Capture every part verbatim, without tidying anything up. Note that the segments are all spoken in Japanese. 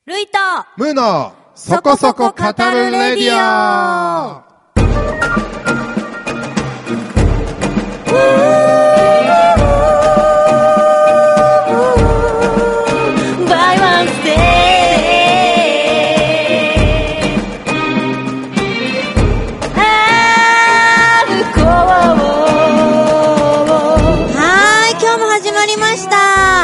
ルイとムーのそこそこ語るレディオ。 バイワンステー歩こう。はい、今日も始まりました。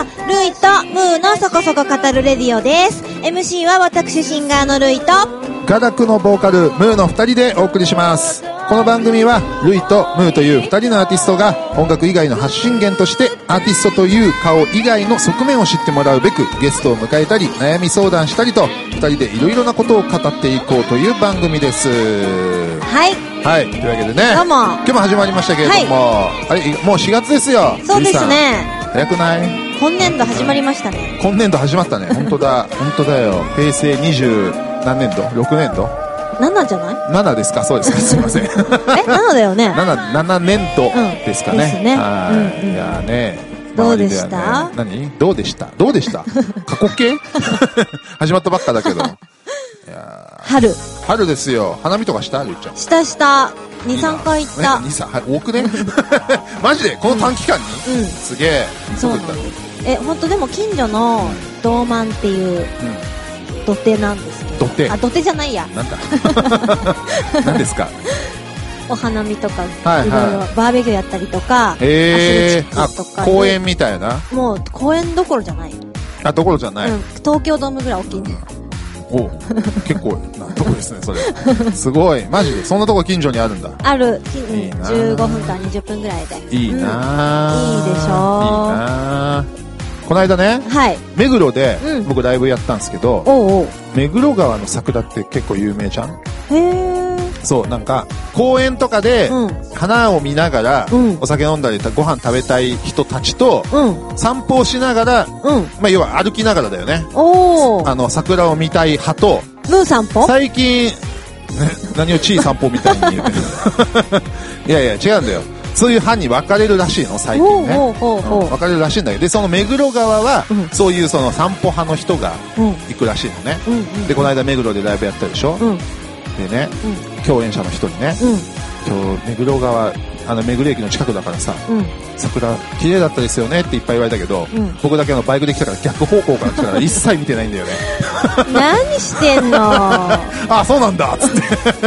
ルイとムーのそこそこ語るレディオです。エムシー は私シンガーのルイとガダクのボーカルムーの二人でお送りします。この番組はルイとムーという二人のアーティストが音楽以外の発信源としてアーティストという顔以外の側面を知ってもらうべくゲストを迎えたり悩み相談したりと二人でいろいろなことを語っていこうという番組です。 はいはい、というわけでね、 どうも今日も始まりましたけれども、はい、あれもうしがつですよ。 そうですね、 早くない？ 今年度始まりましたね。 今年度始まったね。本当だ本当だよ。平成にじゅう何年度？ろくねんど？ ななじゃない？ ななですか？そうですか。すいません。 え、ななだよね。 なな、ななねんどですかね。 うん、ですね。 はい、 うんうん、 いやね。 どうでした？ ね、何？どうでした？どうでした？過去形？始まったばっかだけど。いや春。 春ですよ。花見とかした？ゆうちゃん。 したした。に、さんかい行った。 に、さん、はい、多くね？マジでこの短期間に？ うん。 すげえ。 そうなんです。え、ほんとでも近所の道満っていう土手なんですけど。 土手？ あ、土手じゃないや。 なんだ？何ですか？ お花見とか、 はいはい、 いろいろバーベキューやったりとか、 えー、 アスレチックとか、 公園みたいな。 もう公園どころじゃない。 あ、どころじゃない。うん、 東京ドームぐらい大きいね。 おう、結構なとこですねそれ。すごい、マジでそんなとこ近所にあるんだ。 ある、うん、 いいな。 じゅうごふんかんにじゅっぷんぐらいで。 いいな、 うん、いいでしょう。いいな。この間ね、はい、目黒で、うん、僕ライブやったんですけど、おうおう、目黒川の桜って結構有名じゃん。 へー。そう、 なんか公園とかで花を見ながら、うん、お酒飲んだりご飯食べたい人たちと、うん、散歩をしながら、うん、まあ要は歩きながらだよね。おー。あの桜を見たい派と、 ムー散歩？ 最近、ね、何をチー散歩みたいに言うてる。いやいや違うんだよ。そういう班に分かれるらしいの最近ね。ほうほうほう、うん、分かれるらしいんだけど、でその目黒川は、うん、そういうその散歩派の人が行くらしいのね。うんうんうん、でこの間目黒でライブやったでしょ。うん、でね、うん、共演者の人にね、うん、今日目黒川あの目黒駅の近くだからさ、うん、桜綺麗だったですよねっていっぱい言われたけど、うん、僕だけのバイクで来たから逆方向から来たから一切見てないんだよね。 何してんの？ あ、そうなんだっつって。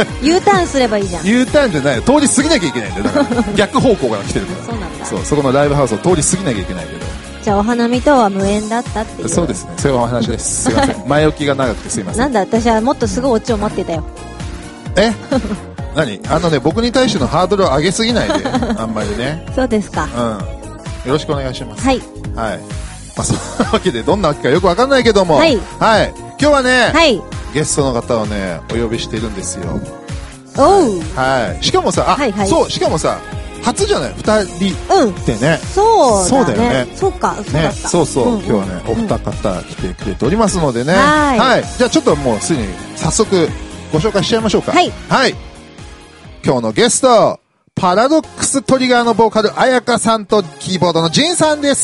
U ターンすればいいじゃん。 U ターンじゃない、通り過ぎなきゃいけないんだよ。だから逆方向から来てるから。 そうなんだ。 そう、そこのライブハウスを通り過ぎなきゃいけないけど。 じゃあお花見とは無縁だったっていう。 そうですね、そういうお話です。すいません。前置きが長くてすいません。 なんだ、私はもっとすごいオチを待ってたよ。 え何？あのね、僕に対してのハードルを上げすぎないで。あんまりね。 そうですか。 うん。よろしくお願いします。 はい。 はい。まあ、そんなわけで、どんなわけかよくわかんないけども。はい。はい。今日はね、はい。ゲストの方をね、お呼びしているんですよ。 おう。 はい。しかもさ、あ、はいはい、そう、しかもさ、初じゃない二人ってね、 うん、そうだね。そうだよね。そうか、そうだった。 ね、そうそう、うん、今日はね、お二方来てくれておりますのでね。はい。はい。じゃあちょっともうすでに早速ご紹介しちゃいましょうか。はい。はい。今日のゲスト、パラドックストリガーのボーカル、あやかさんとキーボードのジンさんです。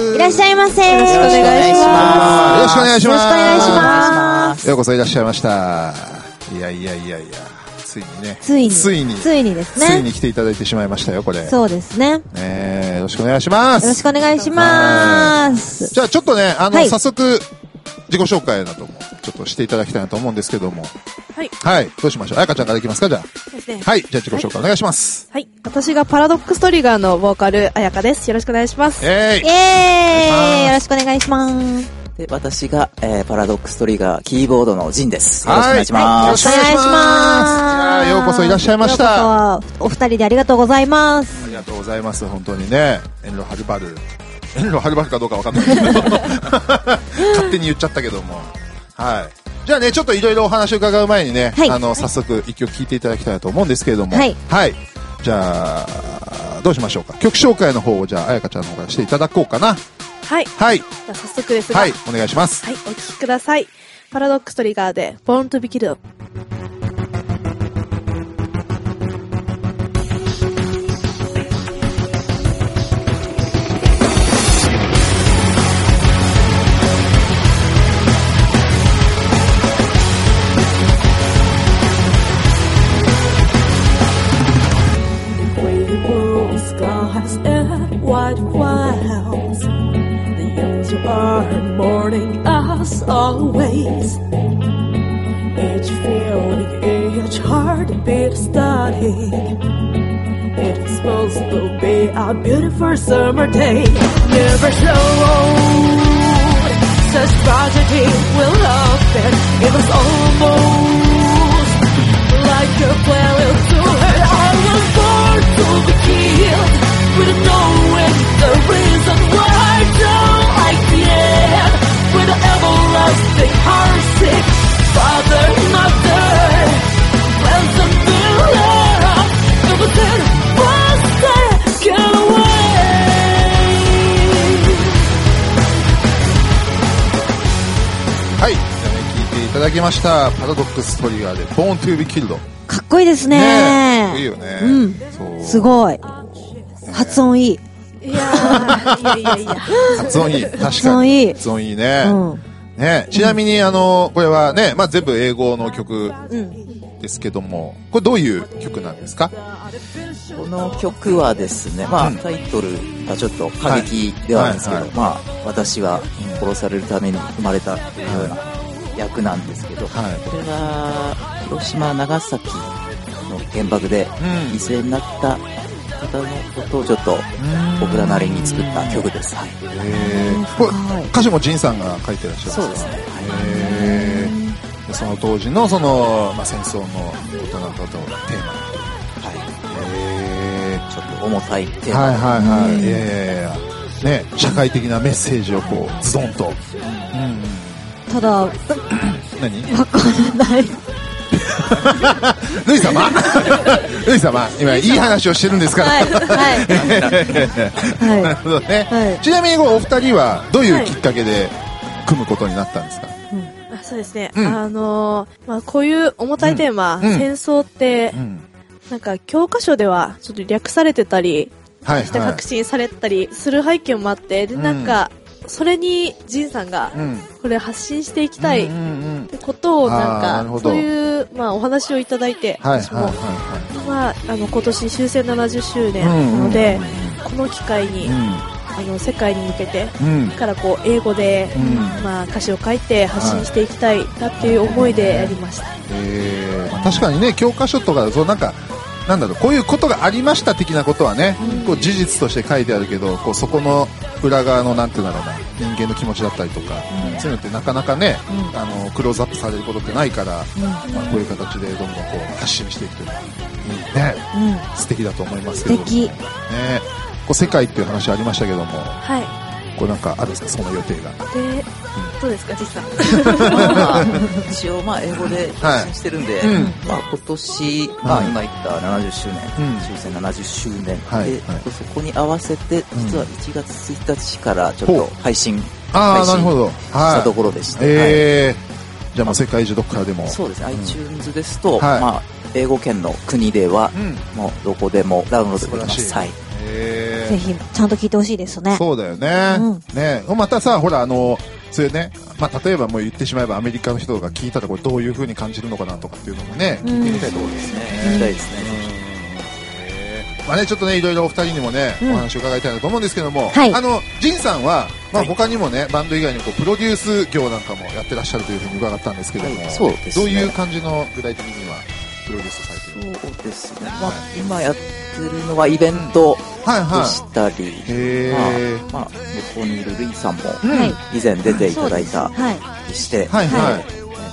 いらっしゃいませ。 よろしくお願いします。 よろしくお願いします。 よろしくお願いします。 ようこそいらっしゃいました。いやいやいやいや、ついにね。 ついに。 ついに。 ついにですね。 ついに来ていただいてしまいましたよ、これ。 そうですね。 えー、よろしくお願いします。 よろしくお願いします。 じゃあちょっとね、あの、はい、早速、自己紹介なども、ちょっとしていただきたいなと思うんですけども。 はい。 はい。どうしましょう。あやかちゃんからいきますか、じゃあ。 そうですね。 はい。じゃあ自己紹介、はい、お願いします。 はい。私がパラドックストリガーのボーカル、あやかです。よろしくお願いします。 えーい。 イェーイ。よろしくお願いします。 で、私が、えー、パラドックストリガー、キーボードのジンです。よろしくお願いします。 はい、よろしくお願いします。 ようこそいらっしゃいました。 ようこそお二人でありがとうございます。 ありがとうございます。本当にね。遠路はるばる。遠路はるばるかどうかわかんないけど。勝手に言っちゃったけども。はい。じゃあね、ちょっといろいろお話を伺う前にね、はい、あの、早速一曲聴いていただきたいなと思うんですけれども。はい。はい。じゃあ、どうしましょうか。曲紹介の方を、じゃあ、あやかちゃんの方からしていただこうかな。 はい。 はい。 じゃあ早速ですが。 はい。お願いします。 はい。お聴きください。パラドックストリガーで、Born to be Killed。 always. Each feeling, each heartbeat starting. It's supposed to be a beautiful summer day. Never showed such tragedy will happen. It was almost like a prelude to hurt. I was born to be killed without knowing the reason why I don't like the end. With an everlasting heartsick father, mother, friends and mirror. Everything was taken away. はい、じゃあね、聞いていただきましたパラドックストリガーで Born to be Killed。 かっこいいですね。 ねえ、いいよね。 うん。 そうすごい。発音いい。 いやー、いやいやいや。 発音いい。確かに。 発音いい。 発音いいね。 うん。 ね、ちなみに、あの、これはね、まあ、全部英語の曲ですけども、これどういう曲なんですか？ この曲はですね、まあ、うん、タイトルがちょっと過激ではあるんですけど、はいはいはい、まあ、私は殺されるために生まれたというような役なんですけど、はい、これは広島、長崎の原爆で犠牲になった方のことをちょっと僕らなりに作った曲です。はい、 へー、これ歌詞もジンさんが書いてらっしゃるんですか？ そうですね。 へー、その当時のその、まあ、戦争のことなんかとテーマ、はい、 ちょっと重たいテーマ、 はいはいはい、いやいやいやね、社会的なメッセージをこうズドンと、うん、 ただ何わからないルイ様ルイ様今いい話をしてるんですから、はいはいなるほどね、はい、ちなみにお二人はどういうきっかけで組むことになったんですか？はい、うん、 あ、そうですね、うん、あのーまあ、こういう重たいテーマ、うん、戦争って、うん、なんか教科書ではちょっと略されてたりして確信されたりする背景もあって、でなんかそれにジンさんがこれ発信していきたいってことをなんかそういうまあお話をいただいて、私もまああの今年終戦ななじゅっしゅうねんなのでこの機会にあの世界に向けてからこう英語でまあ歌詞を書いて発信していきたいなっていう思いでやりました。 えー、確かにね、教科書とかそうなんかなんだろう、こういうことがありました的なことはね、うん、こう事実として書いてあるけど、こうそこの裏側のなんていうんだろうな、人間の気持ちだったりとか、うん、そういうのってなかなかね、うん、あのクローズアップされることってないから、うん、まあ、こういう形でどんどんこう発信していくというのはいいね、うん、素敵だと思いますけど、 素敵ね。 こう世界っていう話ありましたけども、 はい、 これなんかあるんですか、その予定が。 で、うん、どうですか実際まあ、一応まあ英語で発信してるんで、はい、うん、まあ、今年、まあ、今言ったななじゅっしゅうねん、うん、終戦ななじゅっしゅうねん、はい、で、はい、そこに合わせて実はいちがつついたちからちょっと配信、 配信したところでした。はい、 えー、じゃあもう世界中どこからでも。 そうですね、うん、iTunes ですと、はい、まあ、英語圏の国では、うん、もうどこでもダウンロードできます。はい、 ぜひちゃんと聞いてほしいですね。 そうだよね。うん、ね、またさ、ほらあのそういうね、まあ例えばもう言ってしまえばアメリカの人が聞いたらこれどういう風に感じるのかなとかっていうのもね、聞いてみたいところですね。 聞きたいですね。 まあね、ちょっとね、いろいろお二人にもね、うん、お話を伺いたいなと思うんですけども、はい、あのジンさんは、まあ、他にもね、はい、バンド以外にこうプロデュース業なんかもやってらっしゃるというふうに伺ったんですけども、はい、そうですね、どういう感じの具体的にはプロデュースされてるんですか？ そうですね、まあ、今やってるのはイベントでしたり、うん、はいはい、まあ、まあ、横にいるルイさんも以前出ていただいたりして、はいはい、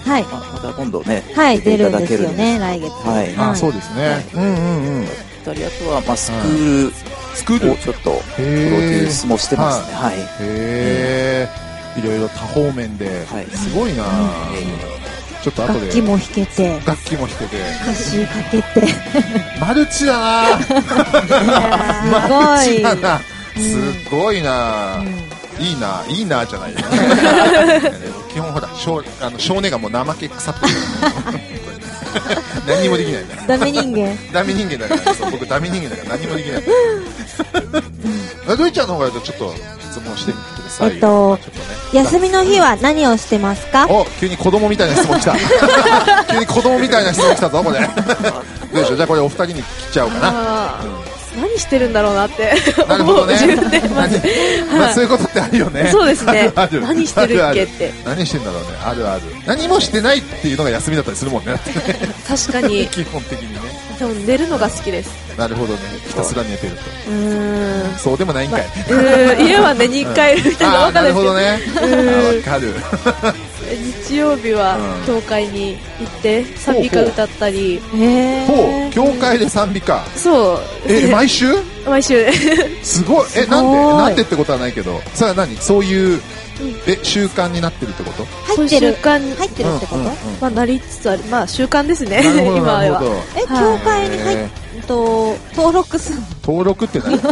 はい、まあ、また今度ね、 はい、出ていただけるんですよね、来月。 はい、あ、そうですね。はい、うんうんうん。 あとは、まあ、スクール、スクールをちょっとプロデュースもしてますね。はい。 へー、いろいろ多方面で、はい、すごいな、うん、ちょっと後で楽器も弾けて、 楽器も弾けて、 歌詞かけて、 マルチだなマルチだな、すごいな、うん、いいな、いいなじゃない基本ほら、少、あの少年がもう怠け腐ってる何にもできないんだ。 ダメ人間。 ダメ人間だから、そう、僕ダメ人間だから何もできない。ドイちゃんの方がちょっと質問してみてください。 えっと、ちょっとね、休みの日は何をしてますか？ お、急に子供みたいな質問来た。急に子供みたいな質問来たぞ、これ。どうでしょう、じゃあこれお二人に聞いちゃおうかな。 何してるんだろうなってなるほどね。 自分でまず、 まあそういうことってあるよね。 そうですね。 あるある何してるっけって。 何してんだろうね。あるある。何もしてないっていうのが休みだったりするもんね。 確かに。 基本的にね。 でも寝るのが好きです。 なるほどね。ひたすら寝てると。 うーん。 そうでもないんかい。 まあ、うーん。家はね、に帰るみたいなわかるんですけど。 なるほどね。わかる。 日曜日は教会に行って賛美歌歌ったり。 へほう、教会で賛美歌。 そう。 え、毎週？ 毎週。 すごい。え、なんでなんでってことはないけど。それは何？そういう、え、習慣になってるってこと？ 入ってる。 習慣に入ってるってこと？ まあ、なりつつある。まあ、習慣ですね。今は。 え、教会に入っと、登録するの？ 登録って何？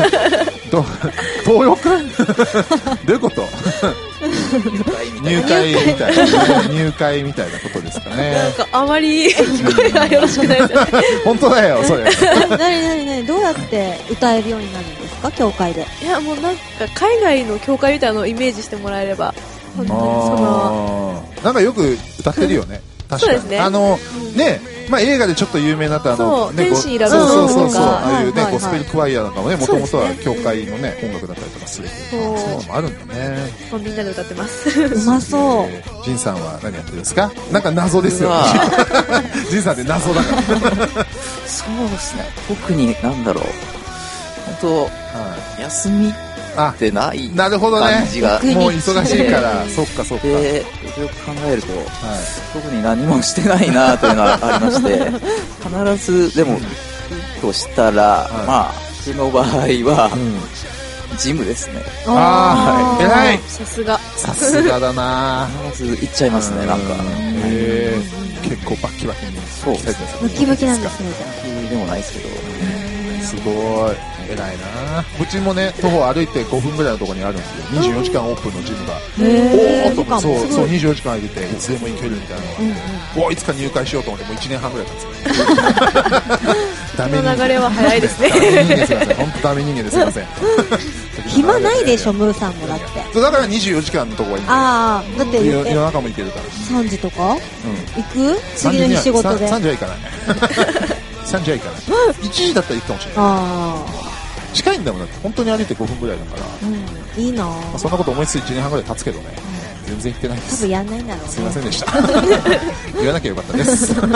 登録？どういうこと？入会みたいな、入会みたいなことですかね。 なんかあまり聞こえがよろしくないですよね。 本当だよ、それ。 なになになに、どうやって歌えるようになるんですか、教会で。 いや、もうなんか海外の教会みたいなのをイメージしてもらえれば、本当にそのなんかよく歌ってるよね。確かに。そうですね。あの、ね、まあ映画でちょっと有名になったあの、 ね、天使選ぶそうそうそうそう、ああいうね、ゴスペルクワイアなんかもね、もともとは教会のね、音楽だったりとかするけど、そういうのもあるんだね。 みんなで歌ってます。 うまそう。 ジンさんは何やってるんですか？なんか謎ですよね。ジンさんって謎だから。 そうですね。特になんだろう。本当、休みってないなるほどね。 感じが。 もう忙しいから、そっかそっか。 で、よくよく考えると、特に何もしてないなというのがありまして、必ず、でも、としたら、まあ、僕の場合は、ジムですね。 ああ、偉い。 さすが。 さすがだな。 必ず行っちゃいますね、なんか。 へえ。結構バッキバキに。 そう。 ムキムキなんですね、 じゃあ。でもないですけど。 すごい。偉いな。うちもね、徒歩歩いてごふんぐらいのところにあるんですよ。にじゅうよじかんオープンのジムが。おーと、そう、そう、にじゅうよじかん空いてて、いつでも行けるみたいなのがあって。おー、いつか入会しようと思って、もういちねんはんぐらい経つ。 ダメ人間。流れは早いですね。 ダメ人間すいません。本当ダメ人間ですいません。 暇ないでしょ、ムーさんもだって。 そう、だからにじゅうよじかんのとこがいいんだよ。 ああ、だって、 夜中も行けるから。 さんじとか行く？次の日仕事で。 さんじは行かない。さんじは行かない。いちじだったら行くかもしれない。ああ。近いんだもんだって、本当に歩いてごふんぐらいだから。 うん、いいな、まあ、そんなこと思いついていちねんはんぐらい経つけどね。うん、全然行ってないです。 多分やんないんだろうね。 すいませんでした。言わなきゃよかったです。はい。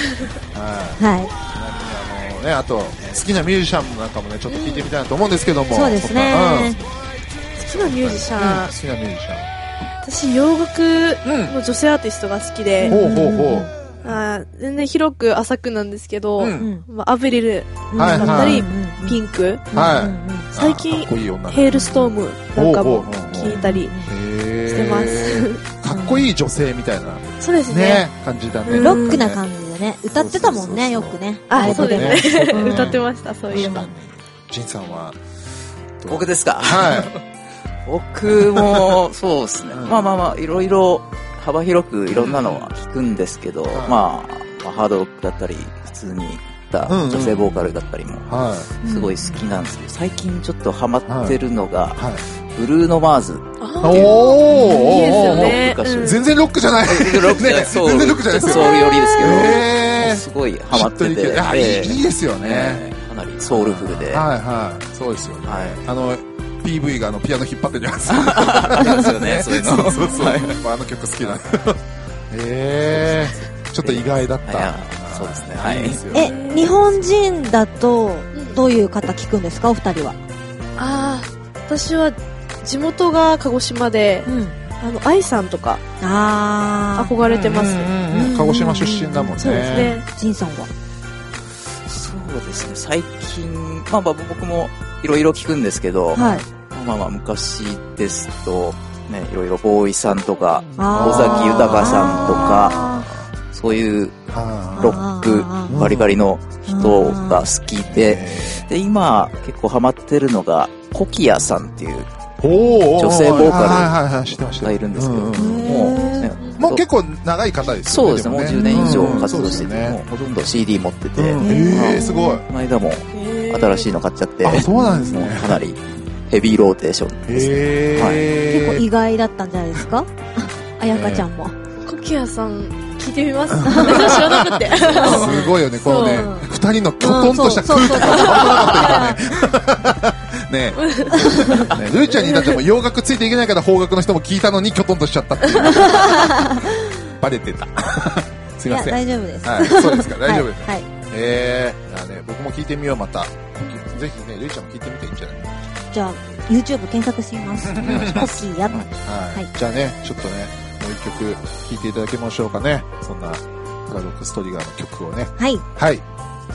あのね、あと、好きなミュージシャンなんかもね、ちょっと聞いてみたいなと思うんですけども。 そうですね。 うん、好きなミュージシャン。 好きなミュージシャン。 私、洋楽の女性アーティストが好きで。 ほうほうほう。 あ全然広く浅くなんですけど、うんまあ、アベリルだったり、はいはい、ピンク、はい、最近ヘイルストームなんかも聞いたりしてます。 かっこいい女性みたいな、 そうですね、 ね感じだね。 ロックな感じでね、歌ってたもんね、よくね。 あ、そうですね。歌ってました、そういえば。 ジンさんは僕ですか？ はい。 僕もそうですね。まあまあまあいろいろ幅広くいろんなのは聞くんですけど、うんまあ、まあハードロックだったり普通にった女性ボーカルだったりもすごい好きなんですけど、最近ちょっとハマってるのがブルーノマーズ。 おー、いいですよね。 全然ロックじゃない。全然ロックじゃない。 そう、 全然ロックじゃないですよ。 そうよりですけど、すごいハマってて、 いいですよね。 かなりソウルフルで。 はいはい。そうですよね。あのピーブイ があのピアノ引っ張ってるやつ。 ありますよね。そういうの。 そうそうそう。あの曲好きな。へえ。ちょっと意外だった。 そうですね。はい。 え、日本人だとどういう方聞くんですか、お二人は？ ああ、私は地元が鹿児島で、あの愛さんとか憧れてます。 鹿児島出身だもんね。 そうですね。 ジンさんは？ そうですね。最近まあ僕もいろいろ聞くんですけど、まあまあ昔ですとね、いろいろボーイさんとか尾崎豊さんとか。そういうロックバリバリの人が好きで、で今結構ハマってるのがコキヤさんっていう女性ボーカルがいるんですけど、もうね、 もう結構長い方ですよね。 そうですね、もうじゅうねん以上活動してて、もうほとんど シーディー 持ってて、 ええすごい。 この間も新しいの買っちゃって、 あ、そうなんですね。 かなりヘビーローテーションですね。 結構意外だったんじゃないですか？あやかちゃんも。 コキヤさん聞聞いてみます。私は知らなくて。 すごいよね、このね、二人のきょとんとした空気が分からなかったね。ねえ。ねルーちゃんにだっても洋楽ついていけないから邦楽の人も聞いたのにきょとんとしちゃったっていう。バレてた。すいません。 大丈夫です。 はい、そうですか、大丈夫です。 はい。 えー、ね、僕も聞いてみよう、また。ぜひね、ルーちゃんも聞いてみていいんじゃない？ じゃあ、YouTube 検索してみます。コッキーや。はい。 じゃあね、ちょっとね、もう一曲聴いていただきましょうかね。そんな、パラドックストリガーの曲をね。 はい。 はい。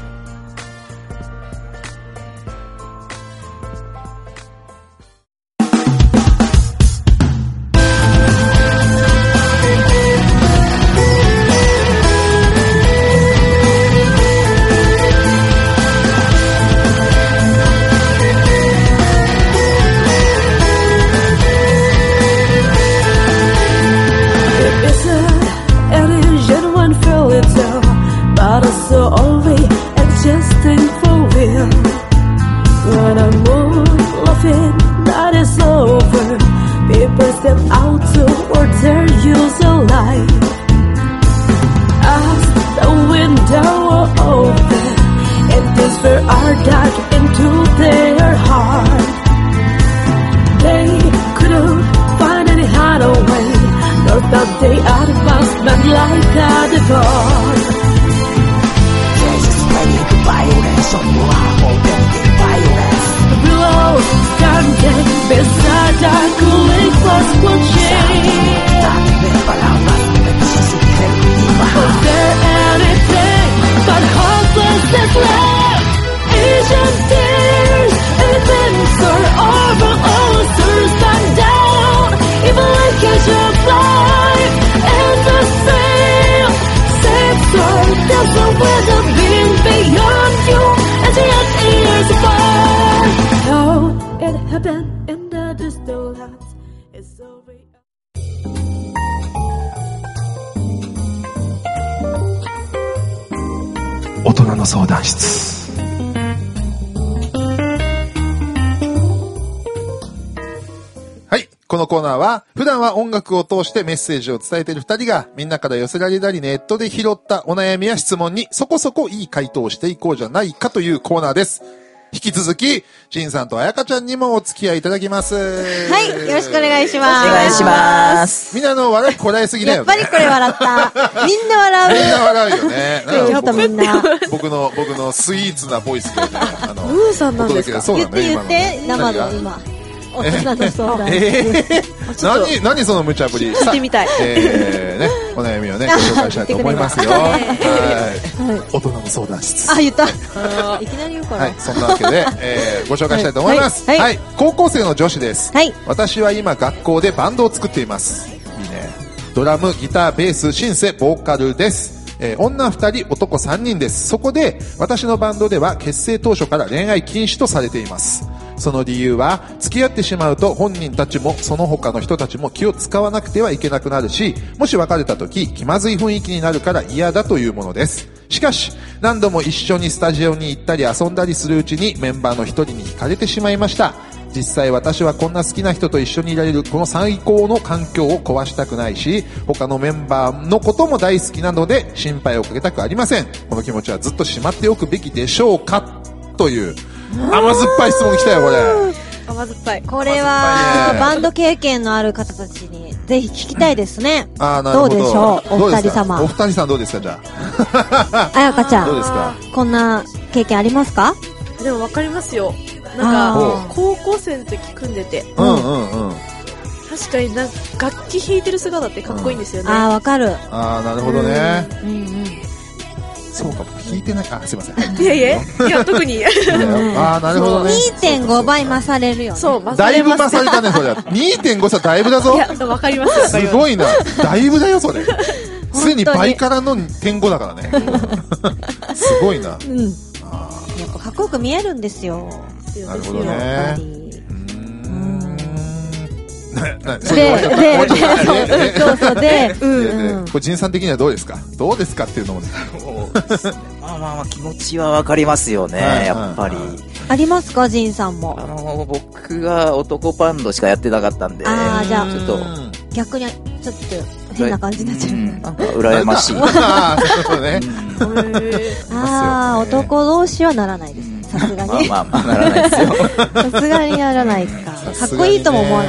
大人の相談室。はい。このコーナーは、普段は音楽を通してメッセージを伝えている二人が、みんなから寄せられたりネットで拾ったお悩みや質問にそこそこいい回答をしていこうじゃないかというコーナーです。引き続き、ジンさんとあやかちゃんにもお付き合いいただきます。 はい。よろしくお願いします。 お願いします。 みんなの笑いこらえすぎだよね。 やっぱりこれ笑った。みんな笑う。 みんな笑うよね。 ちょっとみんな。 僕の、僕のスイーツなボイスでね、あの、 ムーさんなんですか？ そうだね。 言って言って、生の今。大人の相談。 えー、何、何その無茶ぶり。 聞いてみたい。 えー、ね、お悩みをね、ご紹介したいと思いますよ。はい。大人の相談室。 あ、言った。いきなり言うから。 はい、そんなわけで、えー、ご紹介したいと思います。はい。はい、高校生の女子です。はい。私は今学校でバンドを作っています。いいね。ドラム、ギター、ベース、シンセ、ボーカルです。えー、女二人、男三人です。そこで、私のバンドでは結成当初から恋愛禁止とされています。その理由は、付き合ってしまうと本人たちもその他の人たちも気を使わなくてはいけなくなるし、もし別れた時、気まずい雰囲気になるから嫌だというものです。しかし、何度も一緒にスタジオに行ったり遊んだりするうちにメンバーの一人に惹かれてしまいました。実際私はこんな好きな人と一緒にいられるこの最高の環境を壊したくないし、他のメンバーのことも大好きなので心配をかけたくありません。この気持ちはずっとしまっておくべきでしょうかという甘酸っぱい質問来たよ、これ。 甘酸っぱい。 これは、バンド経験のある方たちに、ぜひ聞きたいですね。 ああ、なるほど。 どうでしょう、お二人様。 お二人さんどうですか、じゃあ。 あやかちゃん。 どうですか？ こんな経験ありますか？ でもわかりますよ。なんか、高校生の時組んでて。 うんうんうん。 確かになんか、楽器弾いてる姿ってかっこいいんですよね。 ああ、わかる。 ああ、なるほどね。 うんうん。 そうか、弾いてない。あ、すいません。 いやいや、いや、特に。 ああ、なるほどね。 にてんごばい勝れるよね。 そう、 だいぶ勝れたね、それは。にてんご 差だいぶだぞ。 いや、わかります。 すごいな。だいぶだよ、それ。すでに倍からの点ごだからね。すごいな。 うん。やっぱかっこよく見えるんですよ。 なるほどね。 で、で、で、そうそう、で、 うん。これ、仁さん的にはどうですか？どうですかっていうのも。 まあまあまあ、気持ちはわかりますよね、やっぱり。 ありますか、仁さんも。 あの、僕は男バンドしかやってなかったんで。 ああ、じゃあ、 ちょっと。 逆に、ちょっと、 変な感じになっちゃう。 なんか羨ましい。 ああ、そうね。 ああ、男同士はならないです。さすがに。 まあまあ、ならないですよ。 さすがにならないか。かっこいいとも思わない。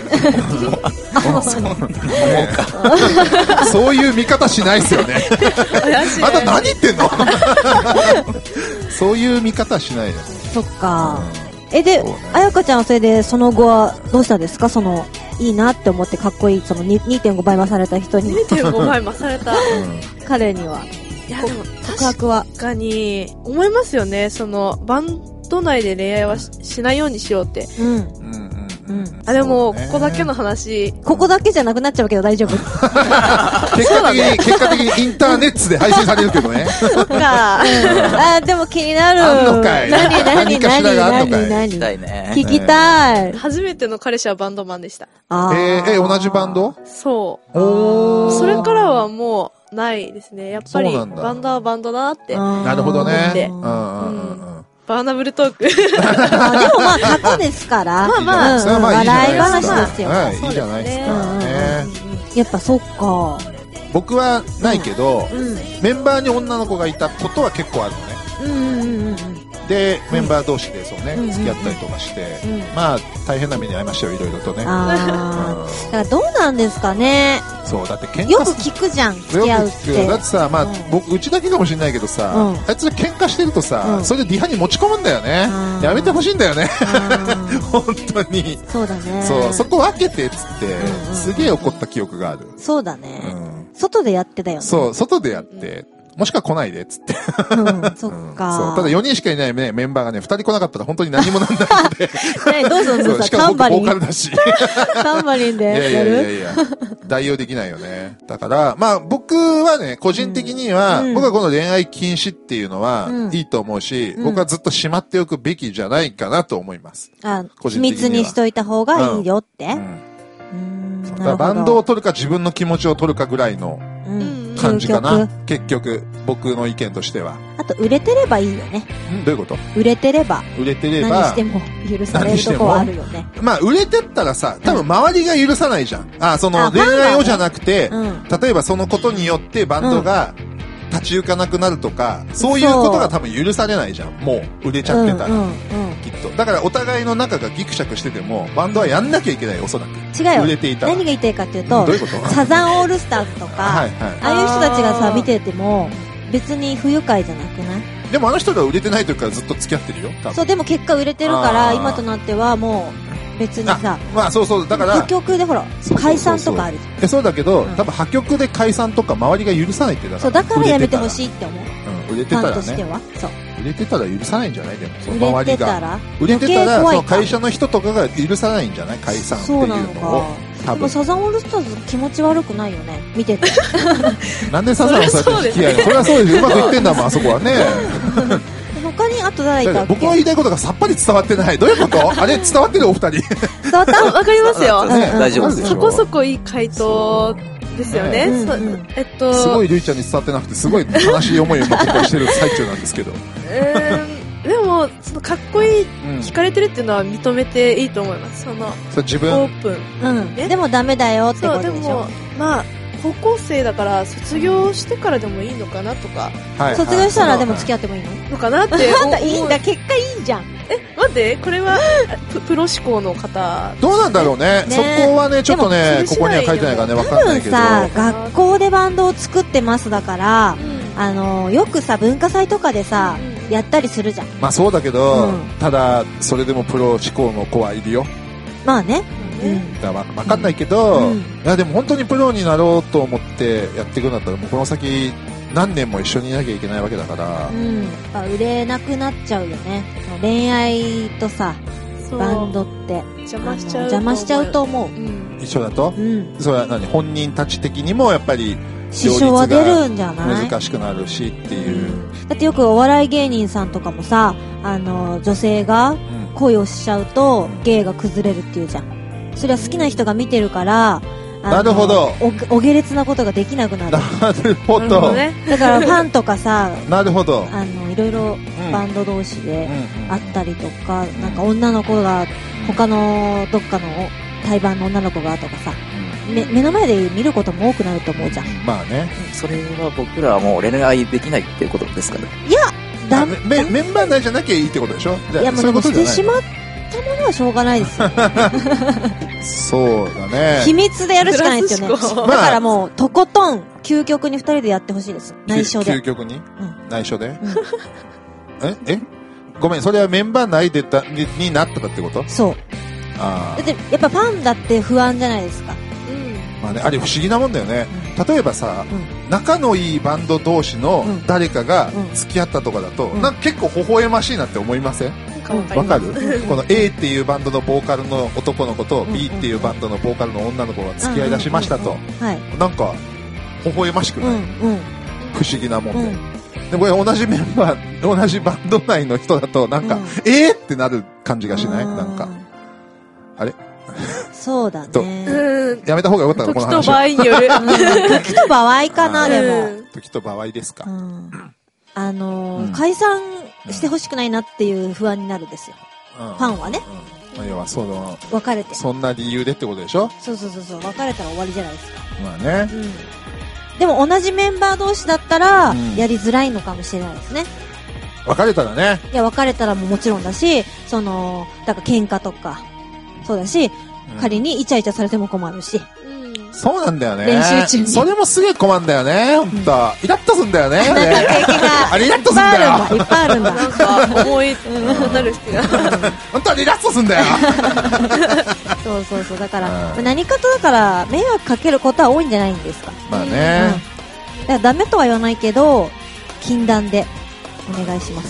そういう見方しないですよね。あんた何言ってんの？そういう見方しないです。 そっか。え、で、あやかちゃんはそれでその後はどうしたんですか？その、いいなって思ってかっこいい、その にてんご 倍増された人に。 にてんご 倍増された。 彼には。 いや、でも、告白は。確かに、思いますよね。その、バンド内で恋愛は し, しないようにしようって。うん。うん、あ、でも、ここだけの話。 ここだけじゃなくなっちゃうけど大丈夫。 結果的に、結果的にインターネットで配信されるけどね。 そっか。あ、でも気になる。 あんのかい。 何、何、何、何、何、 何。聞きたいね。 聞きたい。 初めての彼氏はバンドマンでした。 あえー、え、同じバンド？ そう。おー。それからはもう、ないですね。やっぱり、バンドはバンドだなって。 なるほどね。 うんうん。バーナブルトーク。 でもまあ過去ですから。 まあまあ、 それはまあいい笑い話ですよ。 はい、いいじゃないですか。ね。 やっぱそっか。 僕はないけど、メンバーに女の子がいたことは結構あるのね。うんうんうん。で、メンバー同士でそうね、付き合ったりとかして、まあ大変な目に遭いましたよ、いろいろとね。 ああ。だからどうなんですかね。 そう、だって喧嘩よく聞くじゃん、付き合うって。 だってさ、まあ僕、うちだけかもしれないけどさ、あいつら喧嘩してるとさ、それでリハに持ち込むんだよね。やめてほしいんだよね。本当に。 そうだね。 そう、そこ分けてっつって、すげえ怒った記憶がある。 そうだね。外でやってたよね。 そう、外でやって。もしくは来ないでっつって。 うん、そっか、 そう。ただよにんしかいないね、メンバーがね、ふたり来なかったら本当に何もなんないので。 ね、どうぞどうぞ、 しかも僕ボーカルだし。 タンバリンでやる。 いやいやいやいや、代用できないよね。だから、まあ僕はね、個人的には、うん、僕はこの恋愛禁止っていうのは、いいと思うし、うん、僕はずっとしまっておくべきじゃないかなと思います。 あ、秘密にしといた方がいいよって。うん。 うん、だからバンドを取るか自分の気持ちを取るかぐらいの、うん感じかな。結局、僕の意見としては。 あと、売れてればいいよね。 んどういうこと？ 売れてれば。 売れてれば。 何しても許されるとこはあるよね。 まあ、売れてったらさ、多分周りが許さないじゃん。あ、その恋愛をじゃなくて、例えばそのことによってバンドが立ち行かなくなるとか、そういうことが多分許されないじゃん。もう、売れちゃってたら。きっと。だからお互いの仲がギクシャクしてても、バンドはやんなきゃいけない、おそらく。 違うよ。 売れていたら。 何が言いたいかっていうと、 どういうこと？ サザンオールスターズとか、はいはい、ああいう人たちがさ、見てても、別に不愉快じゃなくない？ でもあの人が売れてない時からずっと付き合ってるよ。 そう、でも結果売れてるから、今となってはもう、別にさ、 まあそうそう、だから、 破局でほら、解散とかあるじゃん。 え、そうだけど、多分破局で解散とか周りが許さないってだから。 そう、だからやめてほしいって思う。 売れてたらね。 ファンとしては。そう。 売れてたら許さないんじゃない？でも、その周りが。 売れてたら、その会社の人とかが許さないんじゃない？解散っていうのを。 でもサザンオールスターズ気持ち悪くないよね、見てて。 なんでサザンをそうやって引き合いの？それはそうですよ。うまくいってんだもん、あそこはね。 他にあと誰いたっけ？ 僕の言いたいことがさっぱり伝わってない。どういうこと？あれ伝わってるお二人。伝わった？ わかりますよ。 大丈夫です。 そこそこいい回答ですよね。えっと。 すごいルイちゃんに伝わってなくて、すごい悲しい思いを僕はしてる最中なんですけど。 でも、そのかっこいい、惹かれてるっていうのは認めていいと思います。その、 自分オープン。 うん。でもダメだよってことでしょ。そう、でも、まあ、 高校生だから卒業してからでもいいのかなとか。 はい、卒業したらでも付き合ってもいいの？ のかなって思う。いいんだ、結果いいじゃん。 え、待って、これはプ、プロ志向の方。 どうなんだろうね。そこはね、ちょっとね、ここには書いてないからね、わかんないけど。 多分さ、学校でバンドを作ってますだから、うん、あの、よくさ、文化祭とかでさ、うん、やったりするじゃん。 まあそうだけど、うん、ただ、それでもプロ志向の子はいるよ。 まあね。 うん、だわかんないけど、うん、いやでも本当にプロになろうと思ってやっていくんだったらもうこの先何年も一緒にいなきゃいけないわけだから、 うん、売れなくなっちゃうよね。恋愛とさバンドって邪魔しちゃう邪魔しちゃうと思う、うん、 一緒だと、うん、それは何本人たち的にもやっぱり支障は出るんじゃない？ 難しくなるしっていう、うん、 だってよくお笑い芸人さんとかもさあの女性が恋をしちゃうと、うん、芸が崩れるっていうじゃん。それは好きな人が見てるから、 なるほど。 お、お下劣なことができなくなる。 なるほど。 ね、だからファンとかさ、 なるほど。 あの、いろいろバンド同士であったりとか、うん、なんか女の子が、他のどっかの対バンの女の子がとかさ、 目目の前で見ることも多くなると思うじゃん。 まあね。 それは僕らはもう恋愛できないっていうことですかね。 いや、だメメンバー内じゃなきゃいいってことでしょ。 いや、もうでもしてしまったものはしょうがないですよ。 そうだね。 秘密でやるしかないですよね。だからもう、とことん、究極に二人でやってほしいです。内緒で。 究極に、うん、内緒で、うん、ええごめん、それはメンバー内でたに、になったってこと？ そう。 あだって、やっぱファンだって不安じゃないですか。 うん。まあね、あれ不思議なもんだよね。うん、例えばさ、うん、仲のいいバンド同士の誰かが付き合ったとかだと、うん、なんか結構微笑ましいなって思いません？わかる？この A っていうバンドのボーカルの男の子と B っていうバンドのボーカルの女の子が付き合い出しましたと。なんか、微笑ましくない？うんうん、不思議なもんで。うんでこれ同じメンバー、同じバンド内の人だと、なんか、うん、えーってなる感じがしない？なんか。あれそうだね。 やめた方がよかったな、この話は。 時と場合による。 時と場合かな、でも。 時と場合ですか。うん、 あのーうん、解散してほしくないなっていう不安になるんですよ。うん、ファンはね。 うん、要は、その、 別れて。 そんな理由でってことでしょ？ そうそうそうそう、別れたら終わりじゃないですか。 まあね。うんでも同じメンバー同士だったら、やりづらいのかもしれないですね。 別れたらね。 いや、別れたらももちろんだし、その、だから喧嘩とか、そうだし、うん、仮にイチャイチャされても困るし。 うん、そうなんだよね。 練習中に。 それもすげえ困るんだよね、ほんと。うん、イラッとすんだよね。 なんか経験が。 あれイラッとすんだよ。 いっぱいあるんだ。 なんか、思い、なる人が。 ほんとはリラッとすんだよ。 そうそうそう。だから、何かとだから、迷惑かけることは多いんじゃないんですか。 まあね。 うん、だからダメとは言わないけど、禁断でお願いします。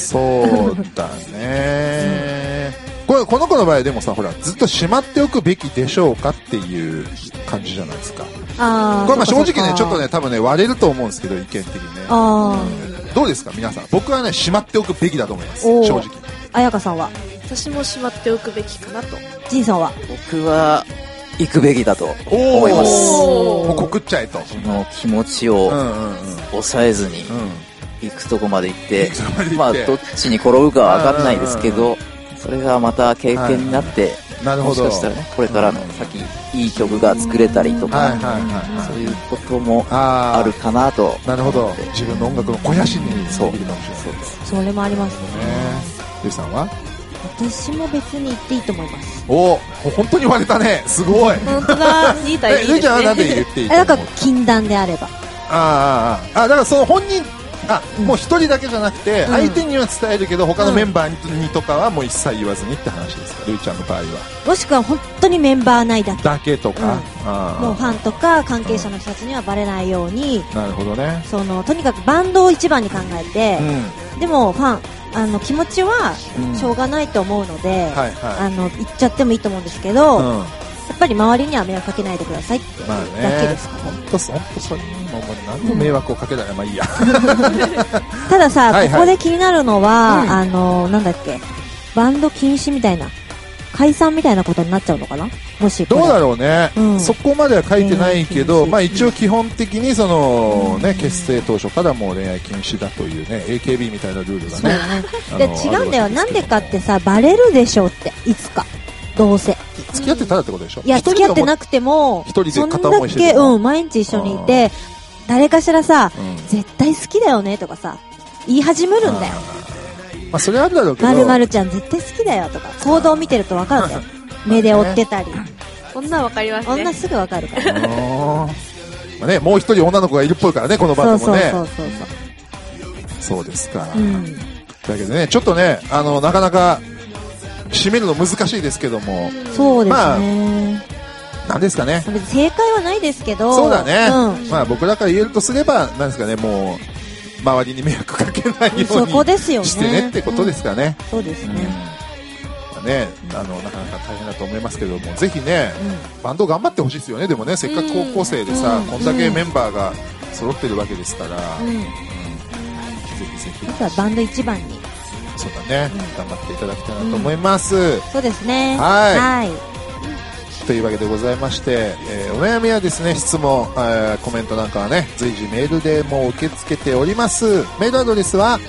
そうだね。うん、これ、この子の場合でもさ、ほら、ずっとしまっておくべきでしょうかっていう感じじゃないですか。 ああ。 これまあ正直ね、ちょっとね、多分ね、割れると思うんですけど、意見的にね。ああ、うん。どうですか、皆さん。僕はね、しまっておくべきだと思います。正直。 彩香さんは？ 私もしまっておくべきかなと。 ジンさんは？ 僕は、行くべきだと思います。 もう告っちゃえと。 その気持ちを抑えずに行くとこまで行って、まあどっちに転ぶかは分かんないですけど、それがまた経験になって、もしかしたらね、これからの先いい曲が作れたりとか、そういうこともあるかなと。 なるほど。自分の音楽の肥やしにできるかもしれない。 それもありますね。 ゆうさんは？ 私も別に言っていいと思います。 お、本当に割れたね。すごい。 本当だ。いいタイミングですね。 え、じゃあなんで言っていいと思う？なんか禁断であれば。 ああ、ああ、だからその本人、あ、もう一人だけじゃなくて、相手には伝えるけど、他のメンバーにとかはもう一切言わずにって話ですか、ルイちゃんの場合は。 もしくは本当にメンバー内だけ。 だけとか。 もうファンとか関係者の人たちにはバレないように。 なるほどね。 その、とにかくバンドを一番に考えて、でもファン、あの気持ちはしょうがないと思うので、うん、はいはい、あの言っちゃってもいいと思うんですけど、うん、やっぱり周りには迷惑かけないでくださいってだけですかね。 本当本当それもう何の迷惑をかけない、うん、まあいいや。 たださ、はいはい、ここで気になるのは、うん、あのなんだっけ、バンド禁止みたいな、解散みたいなことになっちゃうのかな、もしどうだろうね、うん、そこまでは書いてないけど、まあ一応基本的にそのね、結成当初からもう恋愛禁止だというね エーケービー みたいなルールがね。 そうだね。で違うんだよ。なんでかってさ、バレるでしょって、いつかどうせ付き合ってたらってことでしょ。 いや付き合ってなくても一人で片思いしてる、うん、毎日一緒にいて誰かしらさ、うん、絶対好きだよねとかさ言い始めるんだよ。 まあそれあるだろうけど、 まるまるちゃん絶対好きだよとか行動見てると分かるんだよ。目で追ってたり。 女わかりますね。 女すぐわかるから。 まあね、もう一人女の子がいるっぽいからね、このバンドもね。 そうそうそうそう。そうですか。うん、だけどね、ちょっとね、あのなかなか締めるの難しいですけども。 そうですね。 まあ、なんですかね。 正解はないですけど。 そうだね。うん、まあ僕らから言えるとすれば、なんですかね、もう周りに迷惑かけないようにそこですよね。 してねってことですかね。 うん、そうですね。うんね、あのなかなか大変だと思いますけども、ぜひね、うん、バンド頑張ってほしいですよね。でもね、せっかく高校生でさ、うん、こんだけメンバーが揃ってるわけですから、うんうん、ぜひぜひ。 まずはバンド一番に。 そうだね、うん、頑張っていただきたいなと思います。うん、 そうですね。 はい。 はい。 というわけでございまして、えー、お悩みはですね、質問、えー、コメントなんかはね、随時メールでも受け付けております。メールアドレスは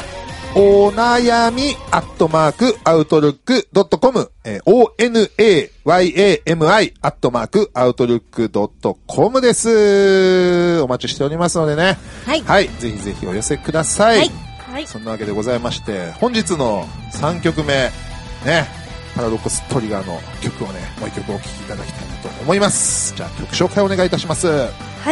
お悩みアットマークアウトルックドットコム、えー、オーエヌエーワイエーエムアイ アットマークアウトルックドットコムです。お待ちしておりますのでね。はい。はい。ぜひぜひお寄せください。はい。はい、そんなわけでございまして、本日のさんきょくめ、ね、パラドックストリガーの曲をね、もう一曲お聴きいただきたいなと思います。じゃあ曲紹介お願いいたします。はい。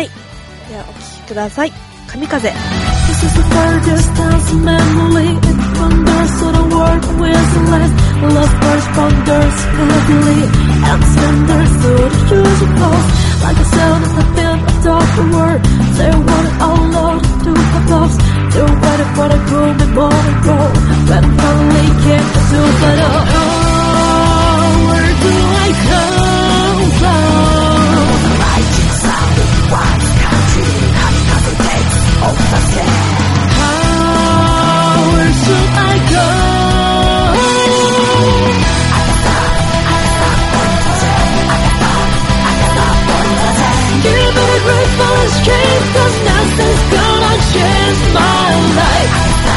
ではお聴きください。神風。 This is the far distance memory. It wanders so the world whistles. Love corresponders heavily and slender through the usual. Like a sound of the film of the world. They want it all out to the box. They're waiting for the groom and morning roll. When finally came to the oh, where do I come from? The lightning sound of one country. Kamikaze takes over the day. How, where should I go? Give it a great full escape, cause nothing's gonna change my life.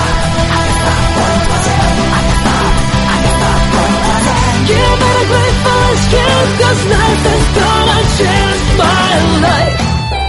Give it a great full escape, cause nothing's gonna change my life.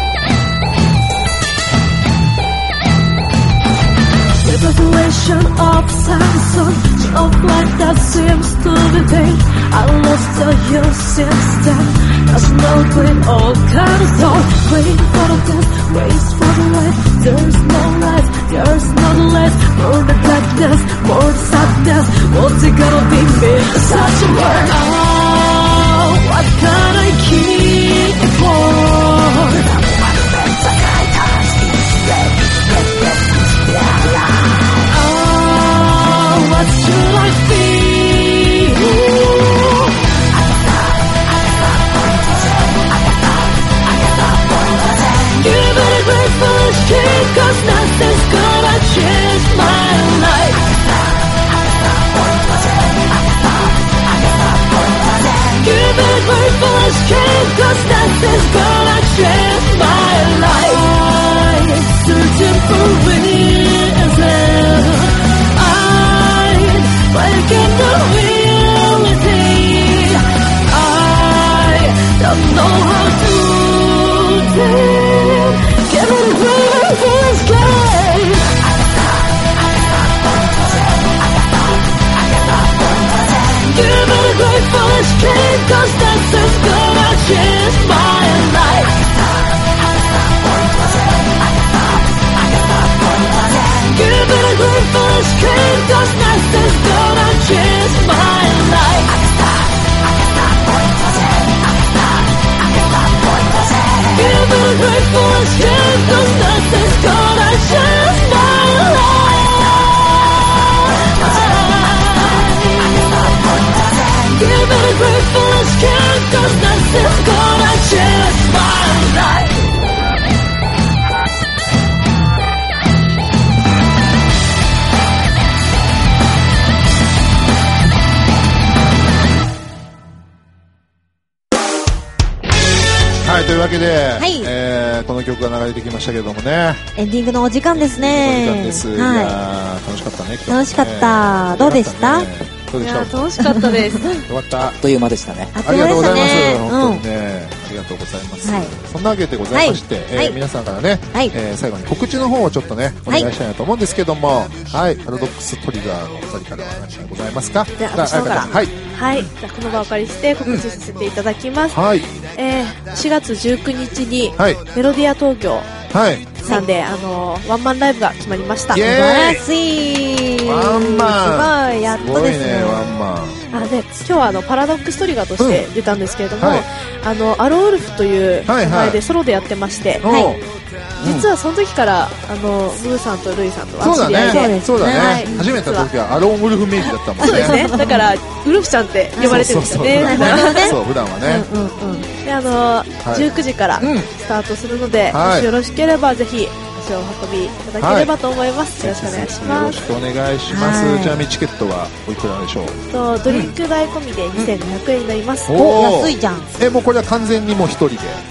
Evaporation of sun, of light that seems to be pain. I lost the use since then. There's no green or kind of thought. Waiting for the death, wait for the light. There's no light, there's no light. More the darkness, more the sadness. What's it gonna be me? Such a word. Oh, what can I keep it for? What should I feel? Give it a great full escape, cause nothing's gonna change my life. Give it a great full escape, cause nothing's gonna change my life. I'm searching for reason. Breaking the reality. I don't know how to take. Give it a greater full escape. Give it a great full escape, cause nothing's gonna change my life. Give it a great full escape, cause nothing's gonna change my life. Give it a great full escape, cause nothing's gonna change my life. Give it a great full escape, cause nothing's gonna change my life. はい、というわけで、はい、えー、この曲が流れてきましたけどもね、 エンディングのお時間ですね。 お時間です。はい、いや楽しかったね。 楽しかった。どうでした？ どうでした？楽しかったです。 よかった。 あっという間でしたね。 ありがとうございます。本当にね、ありがとうございます。はい、そんなわけでございまして、はい、えーはい、皆さんからね、はい、えー、最後に告知の方をちょっとね、お願いしたいなと思うんですけども、はい、パラドックストリガーのお二人からは何かございますか？ じゃあ、私のから。はい。はい。じゃあ、この場をお借りして告知させていただきます。うん、はい。えー、しがつじゅうくにちに、はい、メロディア東京。はい。さんで、あのー、ワンマンライブが決まりました。 イエーイ！ 素晴らしい。 ワンマン。すごい、やっとですね。 すごいね、ワンマン。 あ、で、今日はあの、パラドックストリガーとして出たんですけれども、うんはい、あの、アローウルフという名前でソロでやってまして、はいはい、実はその時から、あの、ムーさんとルイさんとは知り合いで。 そうだね。そうだね。はい、初めての時はアロンウルフ名義だったもんね。 そうですね。だから、ウルフちゃんって呼ばれてるんですよね。 そう、普段はね。 うんうんうん。で、あの、じゅうくじからスタートするので、もしよろしければぜひ、足をお運びいただければと思います。よろしくお願いします。 よろしくお願いします。ちなみにチケットはおいくらでしょう？ と、ドリンク代込みでにせんごひゃくえんになります。 お、安いじゃん。 え、もうこれは完全にもう一人で？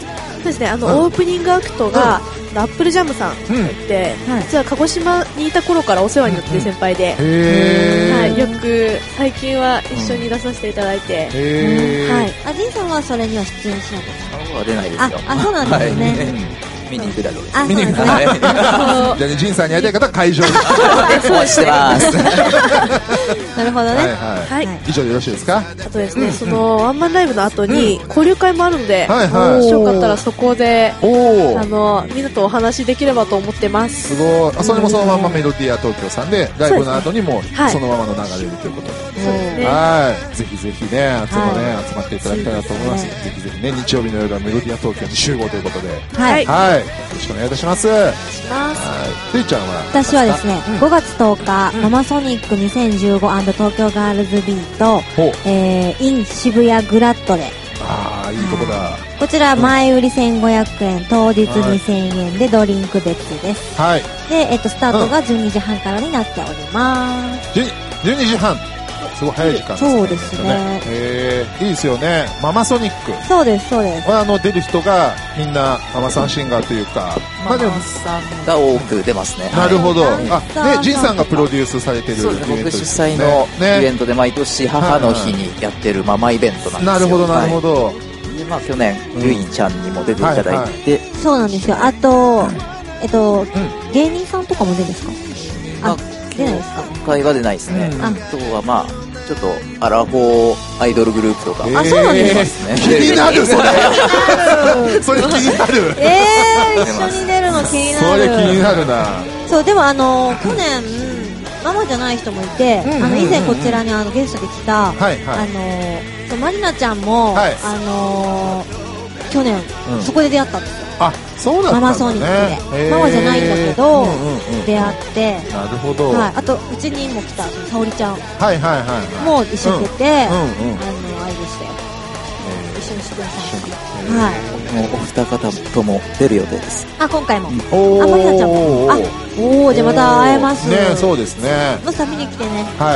ですね、あの、うん、オープニングアクトが、うん、アップルジャムさんで、うん、実は鹿児島にいた頃からお世話になってる先輩で、 うんはい、よく最近は一緒に出させていただいて、 うん、はい。あ、ジンさんはそれには出演しないですか？ 顔は出ないですよ。 あ、あ、そうなんですね。 はい見に行くだけです。 あ、見に行く。 はい。じゃあ、ジンさんに会いたい方は会場に。 そうしてます。 なるほどね。 はい。 以上でよろしいですか？ あとですね、その、ワンマンライブの後に、交流会もあるので、もしよかったらそこで、あの、みんなとお話できればと思ってます。 すごい。あ、それもそのまんまメロディア東京さんで、ライブの後にも、そのままの流れるということで。はい。ぜひぜひね、集まね、集まっていただきたいなと思います。ぜひぜひね、日曜日の夜はメロディア東京に集合ということで。 はい。 はい。よろしくお願いいたします。お願いします。 はい。ていちゃんは私はですね、うん、ごがつとおか、うん、ママソニックにせんじゅうご 東京ガールズビート、えー、in 渋谷グラッドで。 ああ、いいとこだ。 こちら、前売りせんごひゃくえん、当日にせんえんでドリンク別です。 はい。 で、えっと、スタートがじゅうにじはんからになっております。 じゅうにじはん。すごい早い時間ですね。 そうですね。 へえ、いいですよね。ママソニック。 そうです、そうです。 あの、出る人がみんなママさんシンガーというか。 ママさんが多く出ますね。 なるほど。あ、ね、ジンさんがプロデュースされてるイベントですね。 僕主催のイベントで毎年母の日にやってるママイベントなんですよ。 なるほど、なるほど。 で、まあ去年、ゆいちゃんにも出ていただいて。 そうなんですよ。あと、えっと、芸人さんとかも出るんですか？あ、出ないですか？ 今回は出ないですね。あとはまあ、ちょっとアラフォーアイドルグループとか、 あ、そうなんですね。 気になるそれ。それ気になる。 ええ、一緒に出るの気になる。 それ気になるな。 そう、でもあの去年ママじゃない人もいて、あの以前こちらにあのゲストで来た、あのマリナちゃんもあの去年そこで出会ったんですよ。 あ、そうだったんだね。 ママソニックで、ママじゃないんだけど出会って、 なるほど。 はい、あとうちにも来た沙織ちゃん、 はいはいはい、 もう一緒に出て、あのあれでしたよ。一緒にしてください。はい。 もうお二方とも出る予定です。 あ、今回も。あ、マリナちゃんも。あ、おお、じゃあまた会えます。 ね、そうですね。 もうさ見に来てね。 はい。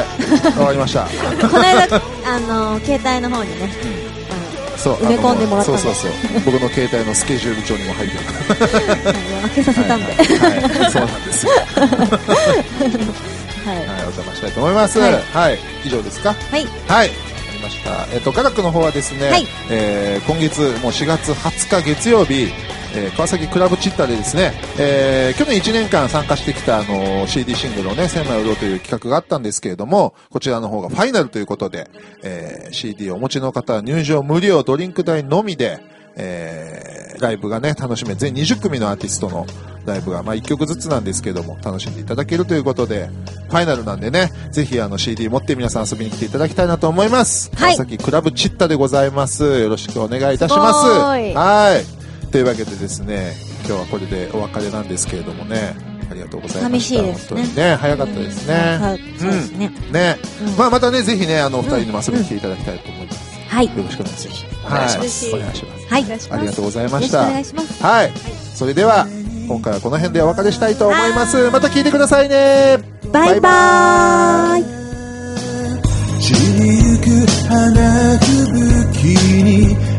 わかりました。 この間あの携帯の方にね。 そう埋め込んでもらったんで。 そうそうそう。僕の携帯のスケジュール帳にも入ってるから。 開けさせたんで。はい、 そうなんですよ。はい、お邪魔したいと思います。はい、以上ですか。 はい。 はい。ました。えっと、科学の方はですね、はい、えー、今月もうしがつはつか月曜日、えー、川崎クラブチッタでですね、えー、去年いちねんかん参加してきたあの シーディー シングルをねせんまい売ろうという企画があったんですけれども、こちらの方がファイナルということで、えー、シーディー をお持ちの方は入場無料、ドリンク代のみで、えー、ライブがね楽しめ、全にじゅっくみのアーティストのライブがまあいっきょくずつなんですけども楽しんでいただけるということで、ファイナルなんでね、ぜひあの シーディー 持って皆さん遊びに来ていただきたいなと思います。はい、川崎クラブチッタでございます。よろしくお願いいたします。はい。というわけでですね、今日はこれでお別れなんですけれどもね、ありがとうございました。 寂しいですね。 本当にね、早かったですね。 うん、そうですね。 うん、ね、うん、まあまたね、ぜひね、あの、お二人にも遊びに来ていただきたいと思います。 はい。 よろしくお願いします。 お願いします。 お願いします。 はい。 ありがとうございました。 お願いします。 はい。それでは、今回はこの辺でお別れしたいと思います。また聞いてくださいね。 バイバーイ。 散りゆく花吹雪に